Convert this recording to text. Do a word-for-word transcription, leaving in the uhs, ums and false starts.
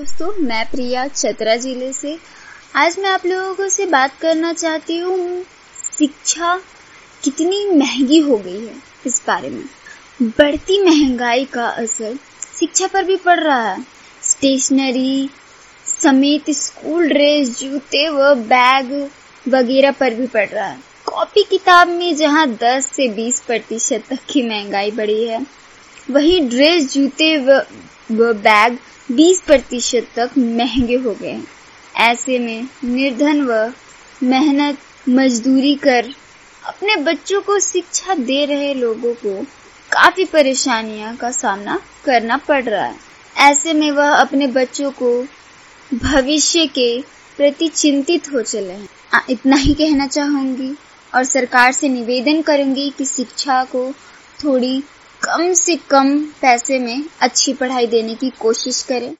दोस्तों, मैं प्रिया चतरा जिले से। आज मैं आप लोगों से बात करना चाहती हूँ शिक्षा कितनी महंगी हो गई है इस बारे में। बढ़ती महंगाई का असर शिक्षा पर भी पड़ रहा है। स्टेशनरी समेत स्कूल ड्रेस, जूते व बैग वगैरह पर भी पड़ रहा है। कॉपी किताब में जहाँ दस से बीस प्रतिशत तक की महंगाई बढ़ी है, वहीं ड्रेस, जूते व, व बैग बीस प्रतिशत तक महंगे हो गए हैं। ऐसे में निर्धन व मेहनत मजदूरी कर अपने बच्चों को शिक्षा दे रहे लोगों को काफी परेशानियों का सामना करना पड़ रहा है। ऐसे में वह अपने बच्चों को भविष्य के प्रति चिंतित हो चले हैं। आ, इतना ही कहना चाहूंगी और सरकार से निवेदन करूंगी कि शिक्षा को थोड़ी कम से कम पैसे में अच्छी पढ़ाई देने की कोशिश करें।